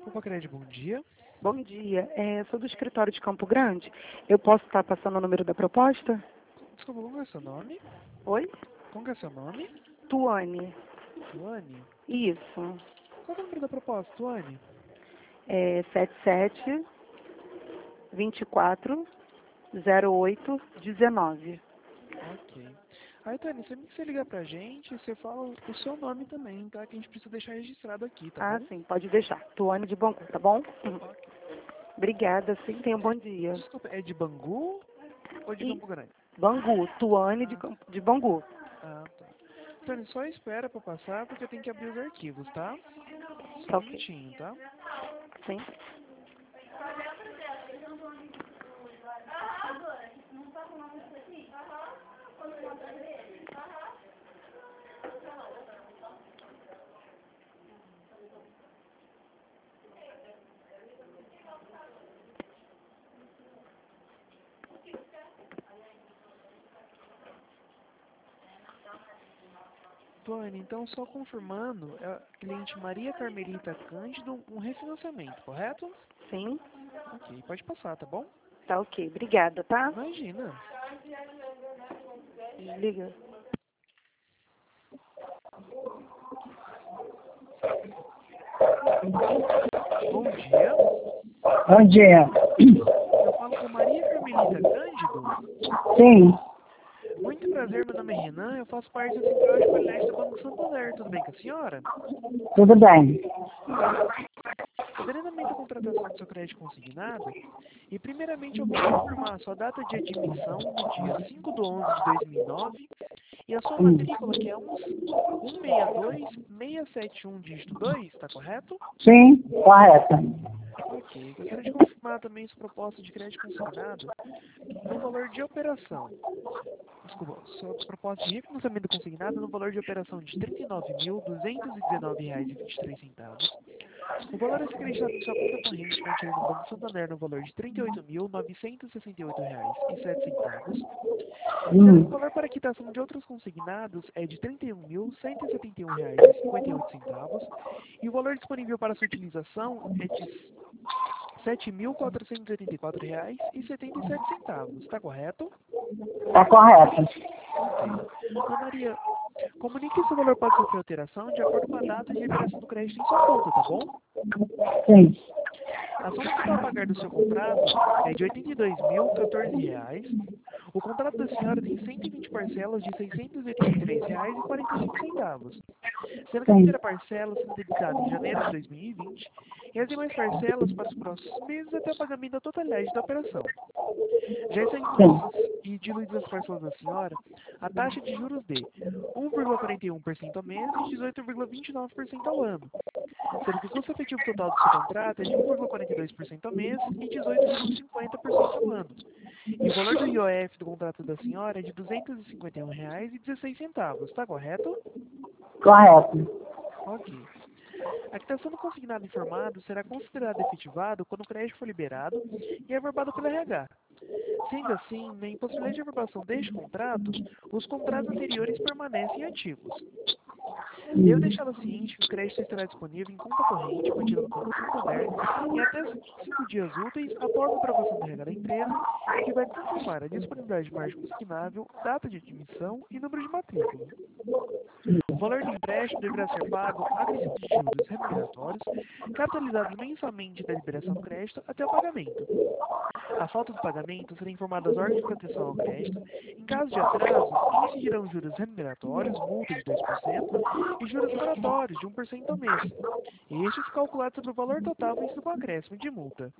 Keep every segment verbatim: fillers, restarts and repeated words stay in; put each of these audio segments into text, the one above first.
Opa, Crédito, bom dia. Bom dia. É, sou do escritório de Campo Grande. Eu posso estar passando o número da proposta? Desculpa, qual que é o seu nome? Oi? Qual que é o seu nome? Tuane. Tuane? Isso. Qual é o número da proposta, Tuane? É sete sete, vinte e quatro, zero oito, dezenove. Ok. Aí, Tuane, sempre que você ligar pra gente, você fala o seu nome também, tá? Que a gente precisa deixar registrado aqui, tá Ah, bom? sim, pode deixar. Tuane de Bangu, tá bom? Uhum. Ok. Obrigada, sim. Tenha um bom dia. Desculpa, é de Bangu ou de E Campo Grande? Bangu, Tuane de, Ah, Campo- de Bangu. ah, tá. Tuane, só espera pra passar porque eu tenho que abrir os arquivos, tá? Só Tá um ok. minutinho, tá? Sim. Tuane, então só confirmando, é a cliente Maria Carmelita Cândido, um refinanciamento, correto? Sim. Ok, pode passar, tá bom? Tá ok. Obrigada, tá? Imagina. Liga. Bom dia. Bom dia. Eu falo com Maria Carmelita Cândido. Sim, Muito prazer, meu nome é Renan, eu faço parte da Central de Qualidade do Banco Santander. Tudo bem com a senhora? tudo bem. Considerando a contratação do seu crédito consignado, e primeiramente eu quero confirmar a sua data de admissão no dia cinco de onze de dois mil e nove e a sua Hum, matrícula, que é um seis dois, seis sete um, dígito dois, está correto? Sim, correta. Ok. Gostaria de confirmar também sua proposta de crédito consignado no valor de operação. Desculpa, sua proposta de refinanciamento consignado no valor de operação de trinta e nove mil, duzentos e dezenove reais e vinte e três centavos. O valor a ser acreditado em sua conta corrente mantida no Banco Santander no valor de trinta e oito mil, novecentos e sessenta e oito reais e sete centavos. Sendo que o Hum, valor para quitação de outros consignados é de trinta e um mil, cento e setenta e um reais e cinquenta e oito centavos. E o valor disponível para sua utilização é de sete mil, quatrocentos e oitenta e quatro reais e setenta e sete centavos. Está correto? tá correta. Ok. Ana Maria, comunique se o valor pode sofrer alteração de acordo com a data de liberação do crédito em sua conta, tá bom? Sim, A soma total a pagar do seu contrato é de oitenta e dois mil, quatorze reais. O contrato da senhora tem cento e vinte parcelas de seiscentos e oitenta e três reais e quarenta e cinco centavos, sendo que a sim, primeira parcela será debitada em janeiro de dois mil e vinte e as demais parcelas para os próximos meses até o pagamento da totalidade da operação. Já estão sim, inclusas e diluídas as parcelas da senhora a taxa de juros de um vírgula quarenta e um por cento ao mês e dezoito vírgula vinte e nove por cento ao ano, sendo que o custo efetivo total do seu contrato é de um vírgula quarenta e dois por cento ao mês e dezoito vírgula cinquenta por cento ao ano. E o valor do I O F do contrato da senhora é de duzentos e cinquenta e um reais e dezesseis centavos. Está correto? correto. Ok. A quitação do consignado informado será considerado efetivado quando o crédito for liberado e averbado pelo R H. Sendo assim, na impossibilidade de averbação deste contrato, os contratos anteriores permanecem ativos. Devo Hum, deixá-lo ciente que o crédito estará disponível em conta corrente mantida no Banco Santander em até cinco dias úteis após a aprovação do R H da empresa, que vai confirmar a disponibilidade de margem consignável, data de admissão e número de matrícula. O valor do empréstimo deverá ser pago acrescido de juros remuneratórios, capitalizados mensalmente da liberação do crédito até o pagamento. A falta do pagamento será informada às órgãos de proteção ao crédito. Em caso de atraso, incidirão juros remuneratórios, multa de dois por cento, e juros moratórios de um por cento ao mês. Estes calculados sobre o valor total vencido com acréscimo de multa.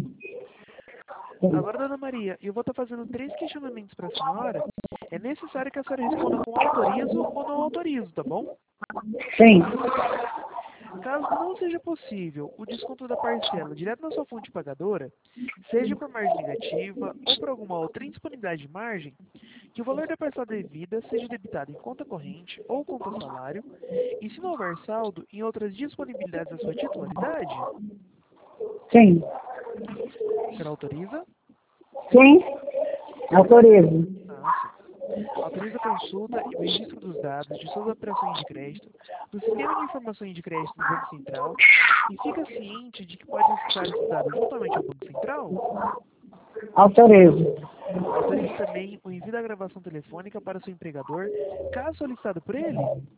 sim, Agora, dona Maria, eu vou estar fazendo três questionamentos para a senhora. É necessário que a senhora responda com autorizo ou não autorizo, tá bom? sim, Caso não seja possível o desconto da parcela direto na sua fonte pagadora, seja por margem negativa ou por alguma outra indisponibilidade de margem, que o valor da parcela devida seja debitado em conta corrente ou conta salário, e se não houver saldo, em outras disponibilidades da sua titularidade, sim, a senhora autoriza? sim, autorizo. Ah, sim. Autoriza a consulta e o registro dos dados de suas operações de crédito do Sistema de Informações de Crédito do Banco Central E fica ciente de que pode estar estudado juntamente ao Banco Central? Autorizo. Autorize também o envio da gravação telefônica para seu empregador, caso solicitado por ele?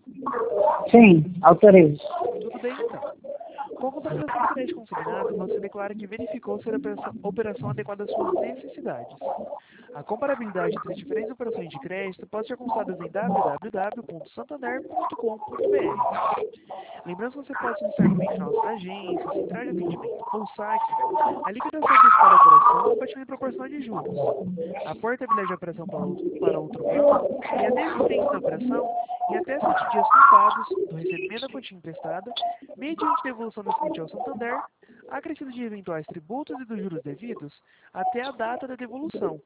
Sim, autorizo. Tudo bem, então. Com a contratação do crédito consignado, você declara que verificou ser a operação, operação adequada às suas necessidades. A comparabilidade entre as diferentes operações de crédito pode ser consultada em w w w ponto santander ponto com ponto b r. Lembrando que você pode solicitar somente na nossa agência, central de atendimento ou saque, a liquidação antecipada da operação ou batimento proporcional de juros, a portabilidade da operação para outro, para outro banco e a desistência da operação em até sete dias contados do recebimento da quantia emprestada, mediante devolução da quantia ao Santander, acrescido de eventuais tributos e dos juros devidos, até a data da devolução.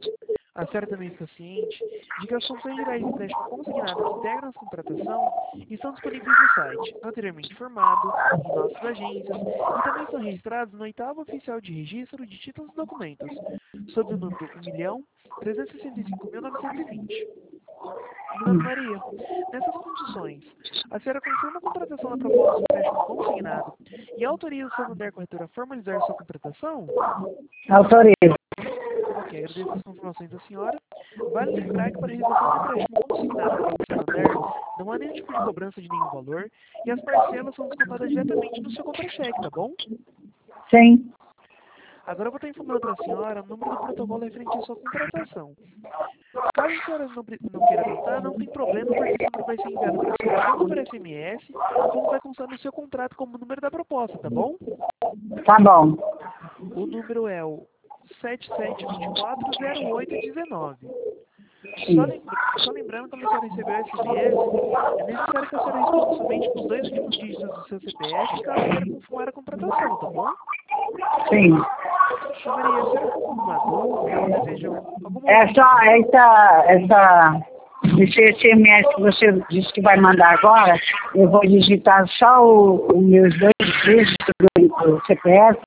A senhora também fica ciente de que as funções gerais de empréstimo consignado que integram a contratação estão disponíveis no site, anteriormente informado, em nossas agências, e também são registrados no oitavo oficial de registro de títulos e documentos, sob o número um milhão trezentos e sessenta e cinco mil novecentos e vinte. Dona Maria, nessas condições, a senhora confirma a contratação da proposta de empréstimo consignado e autoriza o Santander Corretora a formalizar sua contratação? Autorizo. Ok, agradeço as confirmações da senhora. Vale lembrar que para a realização de empréstimo consignado pelo Santander, não há nenhum tipo de cobrança de nenhum valor e as parcelas são descontadas diretamente no seu contra-cheque, tá bom? Sim. Agora eu vou estar informando para a senhora o número do protocolo referente à sua contratação. Caso a senhora não, não queira anotar, não tem problema, porque esse número vai ser enviado para a senhora tanto por S M S, como vai constar no seu contrato como número da proposta, tá bom? Tá bom. O número é o sete sete dois quatro zero oito um nove. Só, lembra, só lembrando, quando a senhora recebeu o S M S, é necessário que a senhora responda somente com os dois últimos dígitos do seu C P F, caso queira confirmar a contratação, tá bom? Sim. Maria, a senhora ficou com alguma dúvida ou deseja alguma É outra só informação? essa, essa, esse S M S que você disse que vai mandar agora, eu vou digitar só o- os meus dois dígitos do do C P F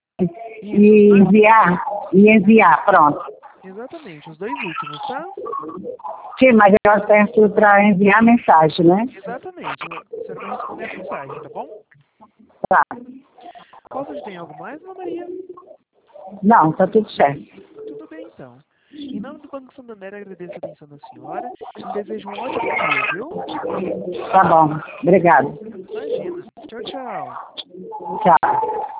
e enviar, e enviar, pronto. Exatamente, os dois últimos, tá? Sim, mas eu acerto para enviar mensagem, né? Exatamente, a senhora vai responder a mensagem, tá bom? Tá. Posso ajudar em algo mais, Ana Maria? Não, tá tudo certo. Tudo bem, então. Em nome do Banco Santander, agradeço a atenção da senhora e desejo um ótimo dia, viu? Tá bom. Obrigado. Imagina. Tchau, tchau. Tchau.